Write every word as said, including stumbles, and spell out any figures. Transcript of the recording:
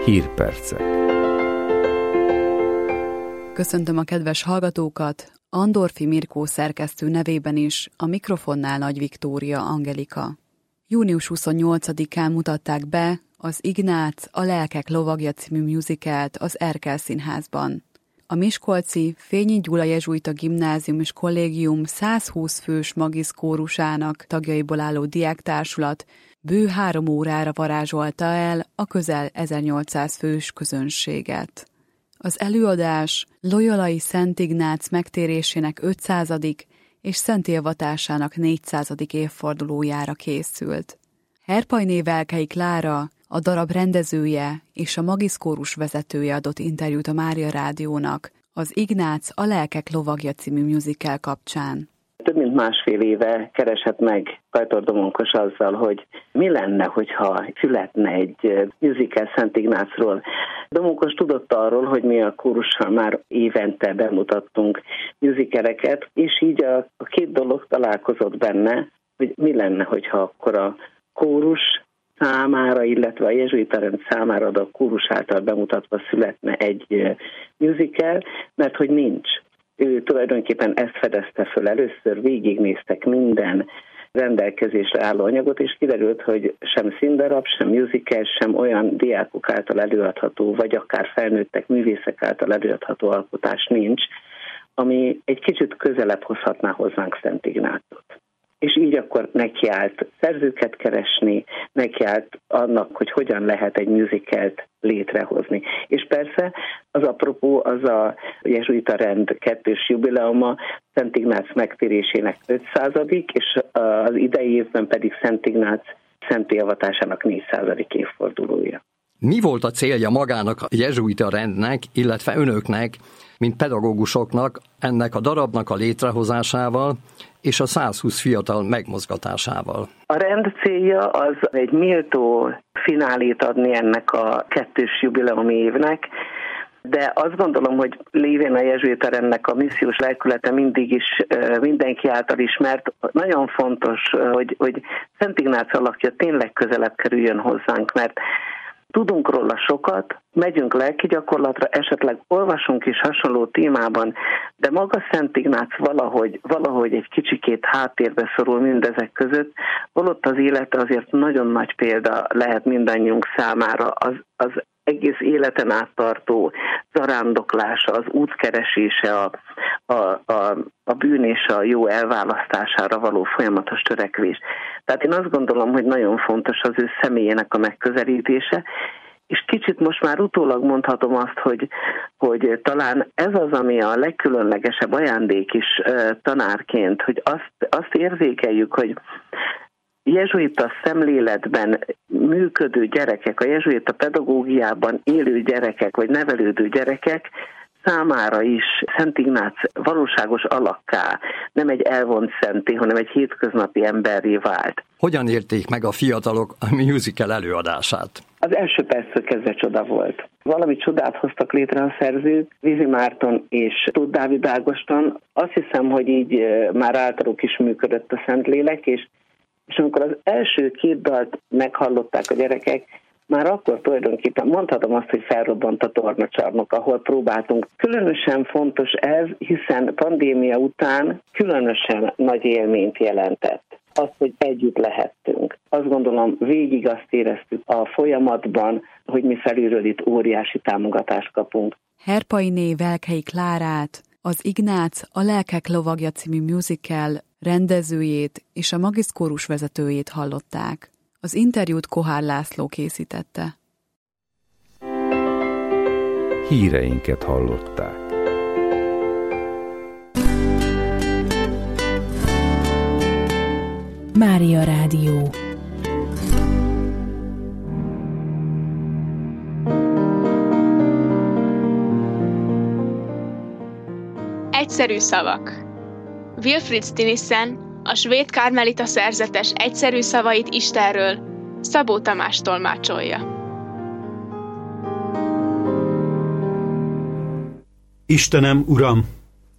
Hírpercek. Köszöntöm a kedves hallgatókat, Andorfi Mirkó szerkesztő nevében is, a mikrofonnál Nagy Viktória Angelika. június huszonnyolcadikán mutatták be az Ignác, a lelkek lovagja című musicalt az Erkel Színházban. A miskolci Fényi Gyula jezsuita gimnázium és kollégium százhúsz fős magiszkórusának tagjaiból álló diáktársulat bő három órára varázsolta el a közel ezernyolcszáz fős közönséget. Az előadás Loyolai Szent Ignác megtérésének ötszázadik és szentélvatásának négyszázadik évfordulójára készült. Herpajné Velkei Klára, a darab rendezője és a magiszkórus vezetője adott interjút a Mária Rádiónak az Ignác, a lelkek lovagja című musical kapcsán. Több mint másfél éve keresett meg Kajtor Domonkos azzal, hogy mi lenne, hogyha születne egy musical Szent Ignácról. Domonkos tudott arról, hogy mi a kórussal már évente bemutattunk musicaleket, és így a, a két dolog találkozott benne, hogy mi lenne, hogyha akkor a kórus számára, illetve a jezsuita rend számára a kórus által bemutatva születne egy musical, mert hogy nincs. Ő tulajdonképpen ezt fedezte föl először, végignéztek minden rendelkezésre álló anyagot, és kiderült, hogy sem színdarab, sem musical, sem olyan diákok által előadható, vagy akár felnőttek művészek által előadható alkotás nincs, ami egy kicsit közelebb hozhatná hozzánk Szent Ignácot. És így akkor nekiállt szerzőket keresni, nekiállt annak, hogy hogyan lehet egy musicalt létrehozni. És persze az apropó az a jezsuita rend kettős jubileuma, Szent Ignác megtérésének ötszázadik, és az idei évben pedig Szent Ignác szentélvatásának négyszázadik évfordulója. Mi volt a célja magának a jezsuita rendnek, illetve önöknek, mint pedagógusoknak ennek a darabnak a létrehozásával és a százhúsz fiatal megmozgatásával? A rend célja az egy méltó finálét adni ennek a kettős jubileumi évnek, de azt gondolom, hogy lévén a jezsuita rendnek a missziós lelkülete mindig is mindenki által ismert. Nagyon fontos, hogy, hogy Szent Ignác alakja tényleg közelebb kerüljön hozzánk, mert tudunk róla sokat, megyünk lelki gyakorlatra, esetleg olvasunk is hasonló témában, de maga Szent Ignác valahogy, valahogy egy kicsikét háttérbe szorul mindezek között, holott az élete azért nagyon nagy példa lehet mindannyiunk számára, az, az egész életen áttartó zarándoklása, az útkeresése, a, a, a, a bűn és a jó elválasztására való folyamatos törekvés. Tehát én azt gondolom, hogy nagyon fontos az ő személyének a megközelítése, és kicsit most már utólag mondhatom azt, hogy, hogy talán ez az, ami a legkülönlegesebb ajándék is tanárként, hogy azt, azt érzékeljük, hogy jezsuita szemléletben működő gyerekek, a jezsuita pedagógiában élő gyerekek, vagy nevelődő gyerekek számára is Szent Ignác valóságos alakká, nem egy elvont szenté, hanem egy hétköznapi emberré vált. Hogyan érték meg a fiatalok a musical előadását? Az első perctől kezdve csoda volt. Valami csodát hoztak létre a szerzők, Vizi Márton és Tóth Dávid Ágoston. Azt hiszem, hogy így már általuk is működött a Szentlélek, és És amikor az első két dalt meghallották a gyerekek, már akkor tulajdonképpen mondhatom azt, hogy felrobbant a tornacsarnok, ahol próbáltunk. Különösen fontos ez, hiszen pandémia után különösen nagy élményt jelentett. Az, hogy együtt lehettünk. Azt gondolom, végig azt éreztük a folyamatban, hogy mi felülről itt óriási támogatást kapunk. Herpainé Velkei Klárát, az Ignác, a lelkek lovagja című musical rendezőjét és a magiszkórus vezetőjét hallották. Az interjút Kohár László készítette. Híreinket hallották. Mária Rádió. Egyszerű szavak. Wilfrid Stinissen, a svéd karmelita szerzetes egyszerű szavait Istenről Szabó Tamás tolmácsolja. Istenem, Uram,